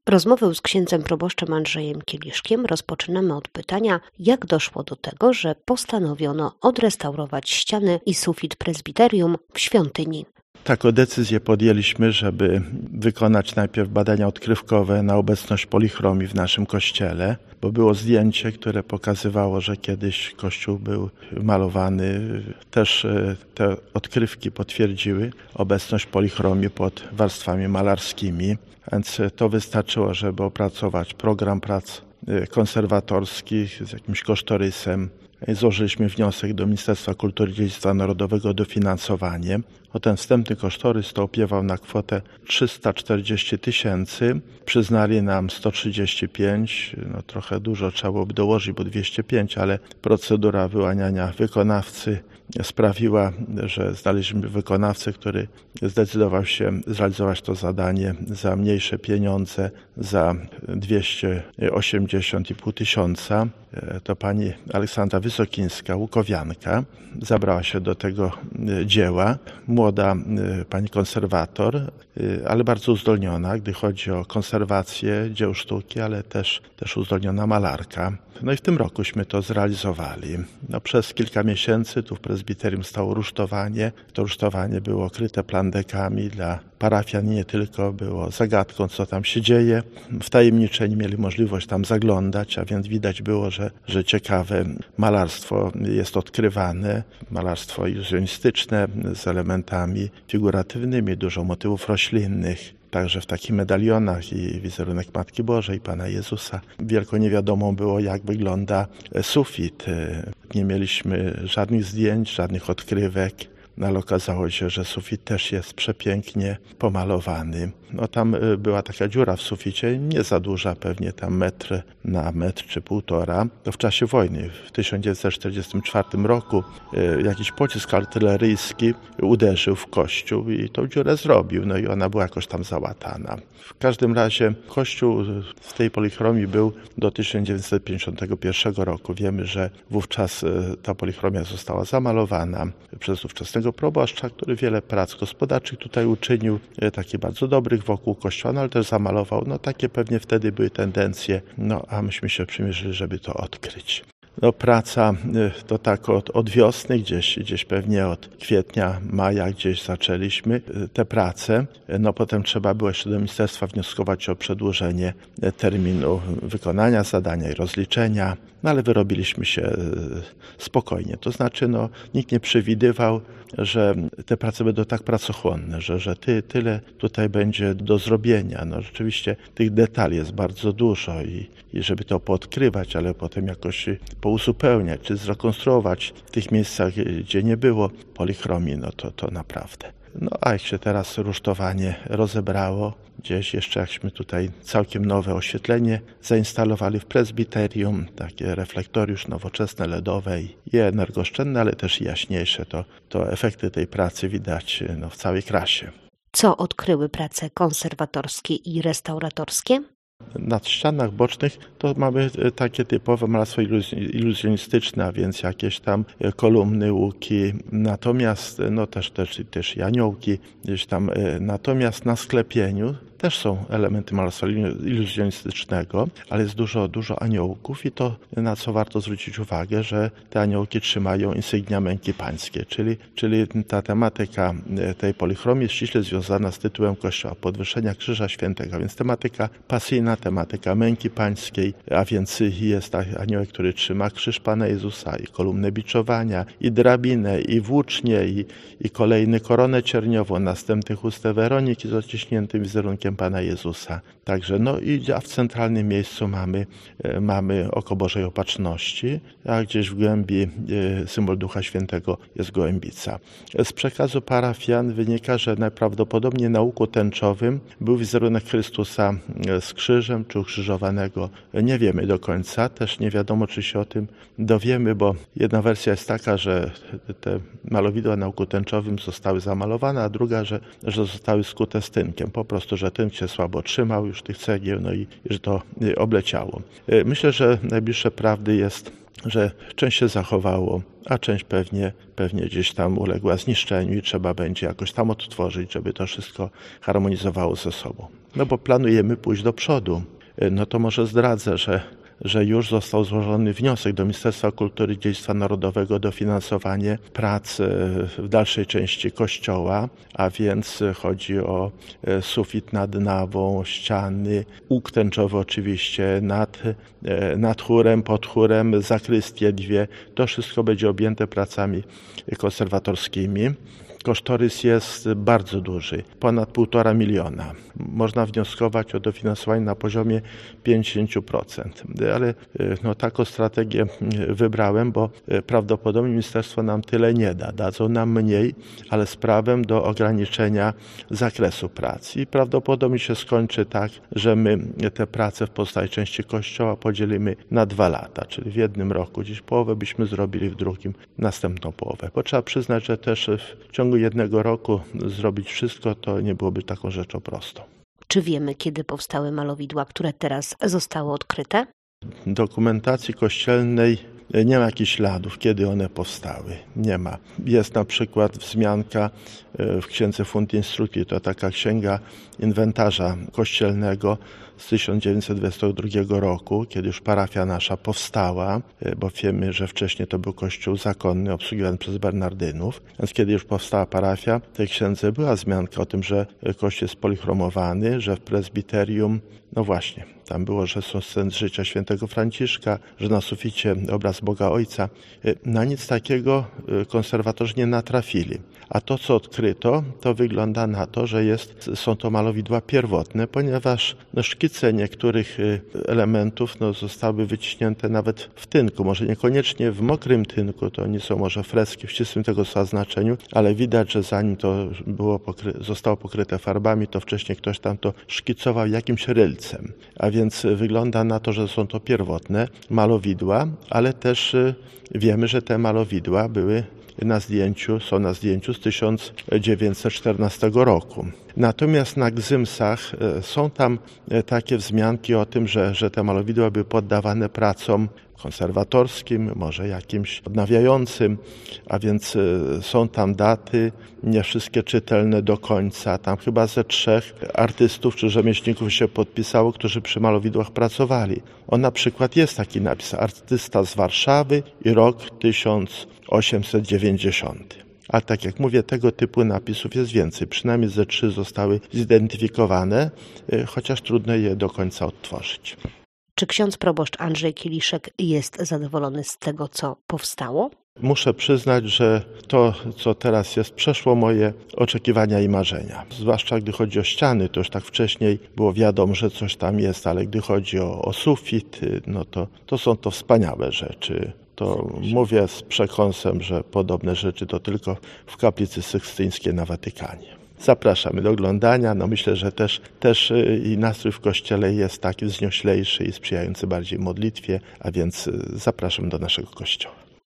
Rozmowę z księdzem proboszczem Andrzejem Kieliszkiem rozpoczynamy od pytania, jak doszło do tego, że postanowiono odrestaurować ściany i sufit prezbiterium w świątyni. Taką decyzję podjęliśmy, żeby wykonać najpierw badania odkrywkowe na obecność polichromii w naszym kościele, bo było zdjęcie, które pokazywało, że kiedyś kościół był malowany. Też te odkrywki potwierdziły obecność polichromii pod warstwami malarskimi, więc to wystarczyło, żeby opracować program prac konserwatorskich z jakimś kosztorysem. Złożyliśmy wniosek do Ministerstwa Kultury i Dziedzictwa Narodowego o dofinansowanie. Ten wstępny kosztorys to opiewał na kwotę 340 000. Przyznali nam 135, trochę dużo trzeba byłoby dołożyć, bo 205, ale procedura wyłaniania wykonawcy sprawiła, że znaleźliśmy wykonawcę, który zdecydował się zrealizować to zadanie za mniejsze pieniądze, za 280,5 tysiąca. To pani Aleksandra Wysokińska, łukowianka, zabrała się do tego dzieła. Młoda pani konserwator, ale bardzo uzdolniona, gdy chodzi o konserwację dzieł sztuki, ale też uzdolniona malarka. I w tym rokuśmy to zrealizowali. Przez kilka miesięcy tu w prezbiterium stało rusztowanie. To rusztowanie było okryte plandekami dla parafian, nie tylko, było zagadką, co tam się dzieje. Wtajemniczeni mieli możliwość tam zaglądać, a więc widać było, że ciekawe malarstwo jest odkrywane, malarstwo iluzjonistyczne z elementami figuratywnymi, dużo motywów roślinnych. Także w takich medalionach i wizerunek Matki Bożej, Pana Jezusa. Wielką niewiadomą było, jak wygląda sufit. Nie mieliśmy żadnych zdjęć, żadnych odkrywek, ale okazało się, że sufit też jest przepięknie pomalowany. Tam była taka dziura w suficie, nie za duża, pewnie tam metr na metr czy półtora. To w czasie wojny, w 1944 roku, jakiś pocisk artyleryjski uderzył w kościół i tą dziurę zrobił, i ona była jakoś tam załatana. W każdym razie kościół w tej polichromii był do 1951 roku. Wiemy, że wówczas ta polichromia została zamalowana przez ówczesnego proboszcza, który wiele prac gospodarczych tutaj uczynił, takich bardzo dobrych wokół kościoła, ale też zamalował. Takie pewnie wtedy były tendencje, a myśmy się przymierzyli, żeby to odkryć. Praca to tak od wiosny, gdzieś pewnie od kwietnia, maja gdzieś zaczęliśmy te prace. Potem trzeba było jeszcze do ministerstwa wnioskować o przedłużenie terminu wykonania zadania i rozliczenia, ale wyrobiliśmy się spokojnie. To znaczy nikt nie przewidywał, że te prace będą tak pracochłonne, że tyle tutaj będzie do zrobienia. Rzeczywiście tych detali jest bardzo dużo i żeby to poodkrywać, ale potem jakoś pouzupełniać czy zrekonstruować w tych miejscach, gdzie nie było polichromii, to naprawdę. A jak się teraz rusztowanie rozebrało, gdzieś jeszcze jakśmy tutaj całkiem nowe oświetlenie zainstalowali w prezbiterium, takie reflektoriusz nowoczesne, LEDowe i energooszczędne, ale też jaśniejsze, to efekty tej pracy widać w całej krasie. Co odkryły prace konserwatorskie i restauratorskie? Na ścianach bocznych to mamy takie typowe malarstwo iluzjonistyczne, a więc jakieś tam kolumny, łuki, natomiast też i aniołki gdzieś tam. Natomiast na sklepieniu też są elementy malarstwa iluzjonistycznego, ale jest dużo aniołków i to, na co warto zwrócić uwagę, że te aniołki trzymają insygnia męki pańskie, czyli ta tematyka tej polichromii jest ściśle związana z tytułem Kościoła, podwyższenia Krzyża Świętego, więc tematyka pasyjna, tematyka męki pańskiej, a więc jest aniołek, który trzyma krzyż Pana Jezusa i kolumnę biczowania, i drabinę, i włócznie, i kolejny koronę cierniową, następny chustę Weroniki z odciśniętym wizerunkiem Pana Jezusa. Także a w centralnym miejscu mamy oko Bożej Opatrzności, a gdzieś w głębi symbol Ducha Świętego jest gołębica. Z przekazu parafian wynika, że najprawdopodobniej na łuku tęczowym był wizerunek Chrystusa z krzyżem czy ukrzyżowanego. Nie wiemy do końca, też nie wiadomo, czy się o tym dowiemy, bo jedna wersja jest taka, że te malowidła na łuku tęczowym zostały zamalowane, a druga, że zostały skute z tynkiem. Po prostu, że tynk instynkcie słabo trzymał już tych cegieł, no i że to obleciało. Myślę, że najbliższe prawdy jest, że część się zachowało, a część pewnie gdzieś tam uległa zniszczeniu i trzeba będzie jakoś tam odtworzyć, żeby to wszystko harmonizowało ze sobą. No bo planujemy pójść do przodu. No to może zdradzę, że już został złożony wniosek do Ministerstwa Kultury i Dziedzictwa Narodowego o dofinansowanie prac w dalszej części kościoła, a więc chodzi o sufit nad nawą, ściany, łuk tęczowy oczywiście nad chórem, pod chórem, zakrystie dwie. To wszystko będzie objęte pracami konserwatorskimi. Kosztorys jest bardzo duży, ponad 1,5 miliona. Można wnioskować o dofinansowanie na poziomie 50%. Ale taką strategię wybrałem, bo prawdopodobnie ministerstwo nam tyle nie da. Dadzą nam mniej, ale z prawem do ograniczenia zakresu pracy. I prawdopodobnie się skończy tak, że my te prace w pozostałej części kościoła podzielimy na 2 lata, czyli w jednym roku gdzieś połowę byśmy zrobili, w drugim następną połowę. Bo trzeba przyznać, że też w ciągu jednego roku zrobić wszystko, to nie byłoby taką rzeczą prostą. Czy wiemy, kiedy powstały malowidła, które teraz zostały odkryte? Dokumentacji kościelnej nie ma jakichś śladów, kiedy one powstały. Nie ma. Jest na przykład wzmianka w księdze Fund Instructi, to taka księga inwentarza kościelnego z 1922 roku, kiedy już parafia nasza powstała, bo wiemy, że wcześniej to był kościół zakonny obsługiwany przez Bernardynów. Więc kiedy już powstała parafia, w tej księdze była wzmianka o tym, że kościół jest polichromowany, że w prezbiterium, no właśnie, tam było, że są sceny z życia świętego Franciszka, że na suficie obraz Boga Ojca. Na nic takiego konserwatorzy nie natrafili. A to, co odkryto, to wygląda na to, że są to malowidła pierwotne, ponieważ szkice niektórych elementów zostały wyciśnięte nawet w tynku. Może niekoniecznie w mokrym tynku, to nie są może freski w ścisłym tego słowa znaczeniu, ale widać, że zanim to zostało pokryte farbami, to wcześniej ktoś tam to szkicował jakimś rylcem. A więc wygląda na to, że są to pierwotne malowidła, ale też wiemy, że te malowidła są na zdjęciu z 1914 roku. Natomiast na gzymsach są tam takie wzmianki o tym, że te malowidła były poddawane pracom konserwatorskim, może jakimś odnawiającym, a więc są tam daty, nie wszystkie czytelne do końca. Tam chyba ze 3 artystów czy rzemieślników się podpisało, którzy przy malowidłach pracowali. Na przykład jest taki napis: artysta z Warszawy i rok 1890. A tak jak mówię, tego typu napisów jest więcej. Przynajmniej ze 3 zostały zidentyfikowane, chociaż trudno je do końca odtworzyć. Czy ksiądz proboszcz Andrzej Kieliszek jest zadowolony z tego, co powstało? Muszę przyznać, że to, co teraz jest, przeszło moje oczekiwania i marzenia. Zwłaszcza gdy chodzi o ściany, to już tak wcześniej było wiadomo, że coś tam jest, ale gdy chodzi o sufit, to są to wspaniałe rzeczy. To mówię z przekąsem, że podobne rzeczy to tylko w kaplicy sykstyńskiej na Watykanie. Zapraszamy do oglądania. Myślę, że też i nastrój w kościele jest taki wznioślejszy i sprzyjający bardziej modlitwie, a więc zapraszam do naszego kościoła.